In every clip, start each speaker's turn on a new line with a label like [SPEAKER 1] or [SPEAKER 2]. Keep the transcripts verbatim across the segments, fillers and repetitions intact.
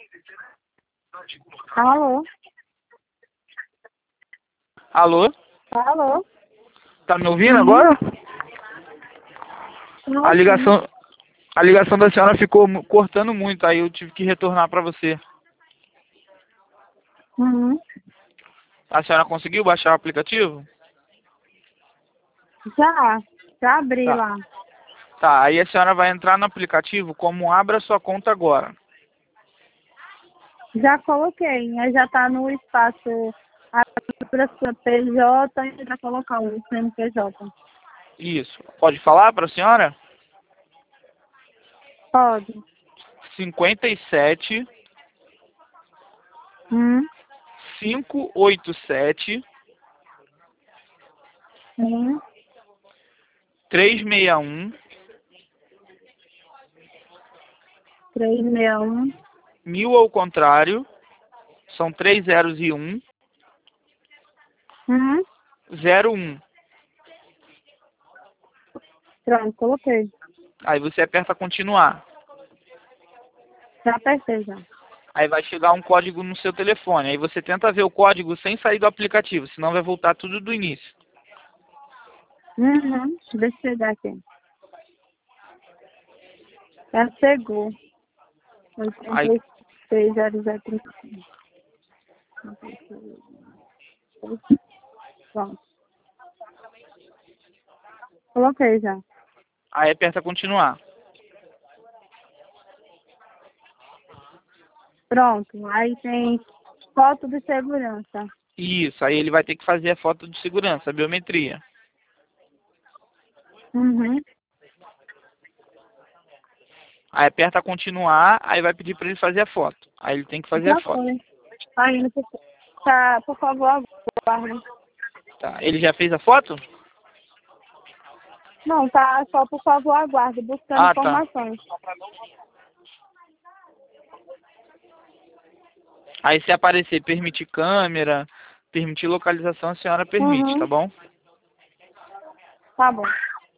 [SPEAKER 1] Alô?
[SPEAKER 2] Alô?
[SPEAKER 1] Alô?
[SPEAKER 2] Tá me ouvindo
[SPEAKER 1] Uhum.
[SPEAKER 2] agora?
[SPEAKER 1] Não,
[SPEAKER 2] A ligação, a ligação da senhora ficou mu- cortando muito, aí eu tive que retornar para você.
[SPEAKER 1] Uhum.
[SPEAKER 2] A senhora conseguiu baixar o aplicativo?
[SPEAKER 1] Já, já abri
[SPEAKER 2] Tá.
[SPEAKER 1] lá.
[SPEAKER 2] Tá, aí a senhora vai entrar no aplicativo como abra sua conta agora.
[SPEAKER 1] Já coloquei, aí já tá no espaço para sua P J e já colocar o C N P J.
[SPEAKER 2] Isso. Pode falar para a senhora?
[SPEAKER 1] Pode.
[SPEAKER 2] cinquenta e sete,
[SPEAKER 1] Hum,
[SPEAKER 2] quinhentos e oitenta e sete,
[SPEAKER 1] hum,
[SPEAKER 2] trezentos e sessenta e um,
[SPEAKER 1] três seis um,
[SPEAKER 2] mil ao contrário, são três zeros e um,
[SPEAKER 1] hum,
[SPEAKER 2] zero um.
[SPEAKER 1] pronto, coloquei.
[SPEAKER 2] Aí você aperta continuar.
[SPEAKER 1] Já apertei já.
[SPEAKER 2] Aí vai chegar um código no seu telefone. Aí você tenta ver o código sem sair do aplicativo, senão vai voltar tudo do início.
[SPEAKER 1] Uhum, deixa eu chegar aqui. Já chegou.
[SPEAKER 2] Aí,
[SPEAKER 1] oitenta e seis, zero zero trinta e cinco. Pronto. Coloquei já.
[SPEAKER 2] aí aperta continuar.
[SPEAKER 1] Pronto. Aí tem foto de segurança.
[SPEAKER 2] Isso, aí ele vai ter que fazer a foto de segurança, a biometria.
[SPEAKER 1] Uhum.
[SPEAKER 2] Aí aperta continuar, aí vai pedir para ele fazer a foto. Aí ele tem que fazer a
[SPEAKER 1] Já
[SPEAKER 2] foto.
[SPEAKER 1] foi. Tá indo, por, tá, por favor, aguarde.
[SPEAKER 2] Tá. Ele já fez a foto?
[SPEAKER 1] Não, tá só por favor, aguarde, buscando
[SPEAKER 2] Ah, tá.
[SPEAKER 1] informações.
[SPEAKER 2] Aí se aparecer permitir câmera, permitir localização, a senhora permite, tá
[SPEAKER 1] Uhum.
[SPEAKER 2] bom?
[SPEAKER 1] Tá bom.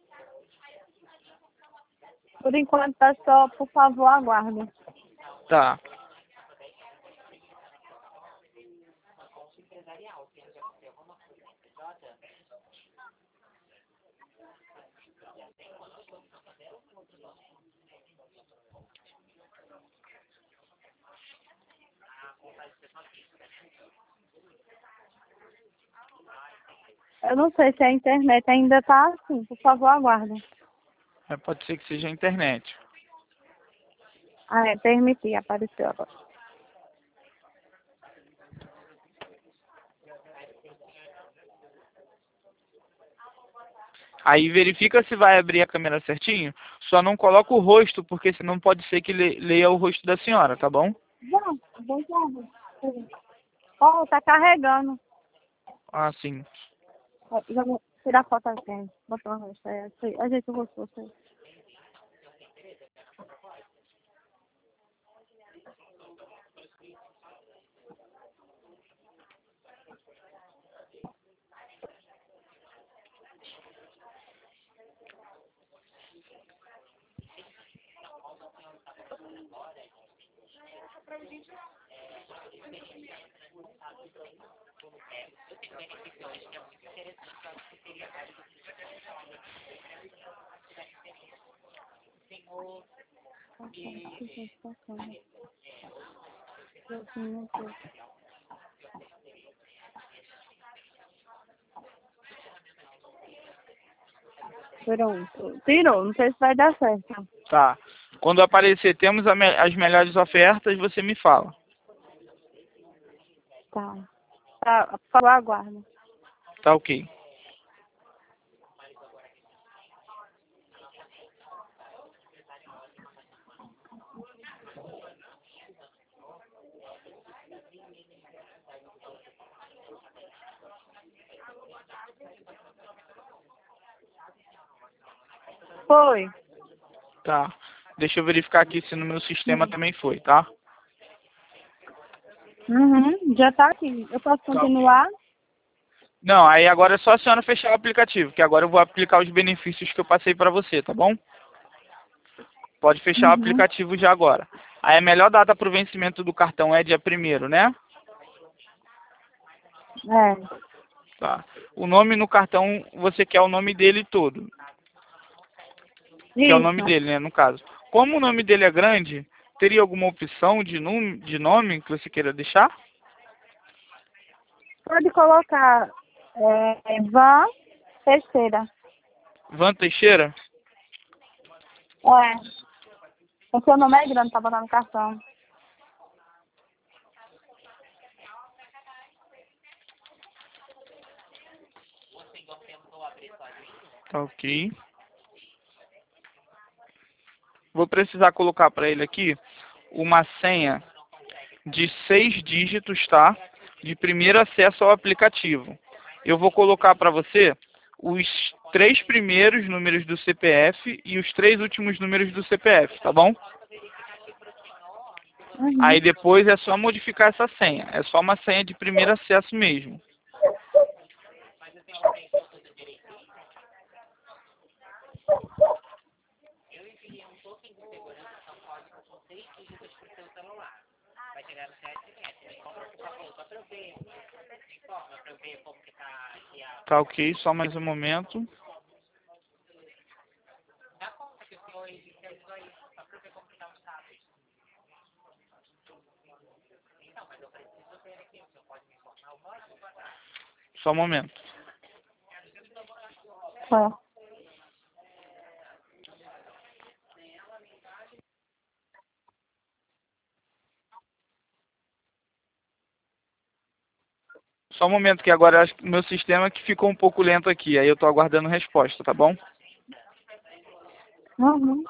[SPEAKER 1] Por enquanto tá só, por favor, aguarde.
[SPEAKER 2] Tá.
[SPEAKER 1] Eu não sei se a internet ainda tá assim, por favor, aguarde.
[SPEAKER 2] É, pode ser que seja a internet.
[SPEAKER 1] Ah, é, permitir, apareceu agora.
[SPEAKER 2] Aí verifica se vai abrir a câmera certinho. Só não coloca o rosto, porque senão pode ser que le- leia o rosto da senhora, tá bom?
[SPEAKER 1] Não, obrigada. Ó, tá carregando.
[SPEAKER 2] Ah, sim.
[SPEAKER 1] Ó, já vou tirar foto aqui. Botar o rosto aí. assim, ajeita o rosto você. Pronto. Tirou, não sei se vai dar certo.
[SPEAKER 2] Tá. Quando aparecer temos a me- as melhores ofertas, você me fala.
[SPEAKER 1] Tá. Tá, por favor, aguarde.
[SPEAKER 2] Tá ok.
[SPEAKER 1] Foi.
[SPEAKER 2] Tá. Deixa eu verificar aqui se no meu sistema também foi, tá?
[SPEAKER 1] Uhum, já tá aqui. Eu posso
[SPEAKER 2] Tá ok.
[SPEAKER 1] continuar?
[SPEAKER 2] Não, aí agora é só a senhora fechar o aplicativo, que agora eu vou aplicar os benefícios que eu passei pra você, tá bom? Pode fechar o
[SPEAKER 1] Uhum.
[SPEAKER 2] aplicativo já agora. Aí a melhor data para o vencimento do cartão é dia primeiro, né?
[SPEAKER 1] É.
[SPEAKER 2] Tá. O nome no cartão, você quer o nome dele todo. Que é o nome
[SPEAKER 1] Isso.
[SPEAKER 2] dele, né, no caso. Como o nome dele é grande, teria alguma opção de, num, de nome que você queira deixar?
[SPEAKER 1] Pode colocar é, Van Terceira.
[SPEAKER 2] Van Teixeira?
[SPEAKER 1] É. O seu nome é grande, tá botando no cartão.
[SPEAKER 2] Tá ok. Vou precisar colocar para ele aqui uma senha de seis dígitos, tá? De primeiro acesso ao aplicativo. Eu vou colocar para você os três primeiros números do C P F e os três últimos números do C P F, tá bom?
[SPEAKER 1] Uhum.
[SPEAKER 2] Aí depois é só modificar essa senha. É só uma senha de primeiro acesso mesmo. Tá ok, só mais um momento. Só um momento.
[SPEAKER 1] É.
[SPEAKER 2] Só um momento que agora acho que o meu sistema que ficou um pouco lento aqui. Aí eu tô aguardando resposta, tá bom?
[SPEAKER 1] Uhum.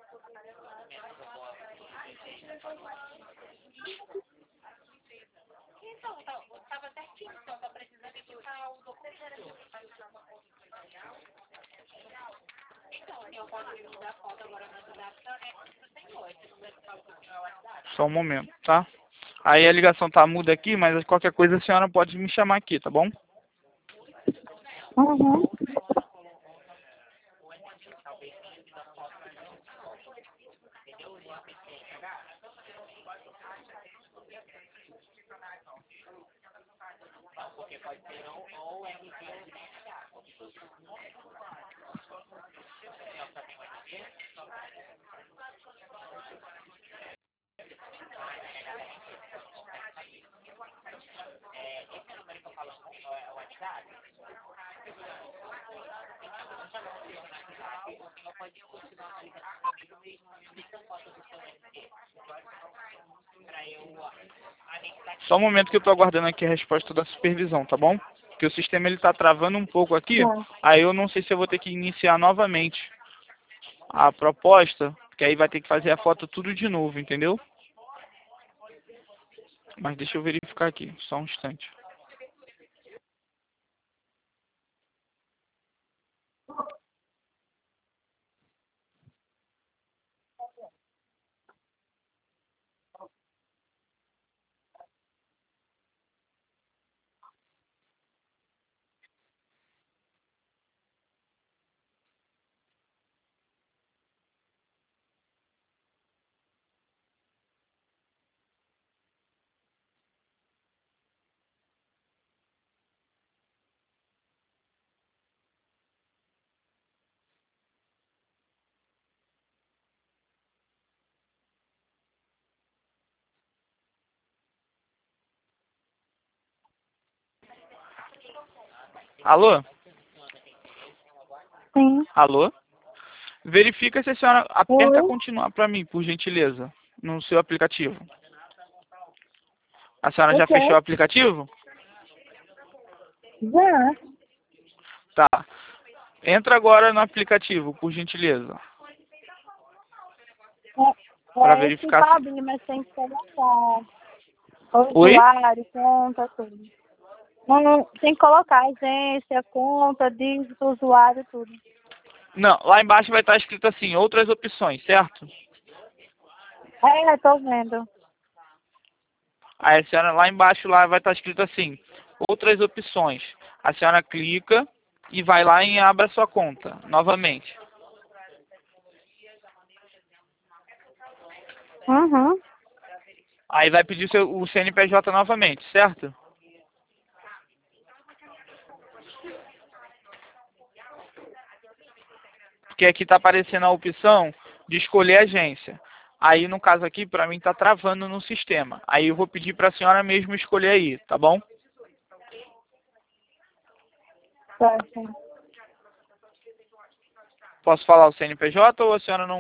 [SPEAKER 2] Só um momento, tá? Aí a ligação tá muda aqui, mas qualquer coisa a senhora pode me chamar aqui, tá bom?
[SPEAKER 1] Uhum.
[SPEAKER 2] Só um momento que eu tô aguardando aqui a resposta da supervisão, tá bom? Porque o sistema ele tá travando um pouco aqui,
[SPEAKER 1] É.
[SPEAKER 2] aí eu não sei se eu vou ter que iniciar novamente a proposta, porque aí vai ter que fazer a foto tudo de novo, entendeu? Mas deixa eu verificar aqui, só um instante. Alô?
[SPEAKER 1] Sim.
[SPEAKER 2] Alô? Verifica se a senhora aperta
[SPEAKER 1] Oi.
[SPEAKER 2] continuar para mim, por gentileza, no seu aplicativo. A senhora
[SPEAKER 1] O
[SPEAKER 2] já fechou o
[SPEAKER 1] quê?
[SPEAKER 2] aplicativo?
[SPEAKER 1] Já.
[SPEAKER 2] Tá. Entra agora no aplicativo, por gentileza,
[SPEAKER 1] É,
[SPEAKER 2] para
[SPEAKER 1] é esse
[SPEAKER 2] verificar se...
[SPEAKER 1] padrinho, mas tem que colocar
[SPEAKER 2] Oi?
[SPEAKER 1] usuário, conta, tudo. Não, não, tem que colocar agência, conta, dígito, usuário, tudo.
[SPEAKER 2] Não, lá embaixo vai estar escrito assim, outras opções, certo?
[SPEAKER 1] É, tô vendo.
[SPEAKER 2] Aí a senhora, lá embaixo lá vai estar escrito assim, outras opções. A senhora clica e vai lá e abre a sua conta, novamente.
[SPEAKER 1] Uhum.
[SPEAKER 2] Aí vai pedir seu, o C N P J novamente, certo? Porque aqui está aparecendo a opção de escolher agência. Aí, no caso aqui, para mim está travando no sistema. Aí eu vou pedir para a senhora mesmo escolher aí, tá bom?
[SPEAKER 1] Certo.
[SPEAKER 2] Posso falar o C N P J ou a senhora não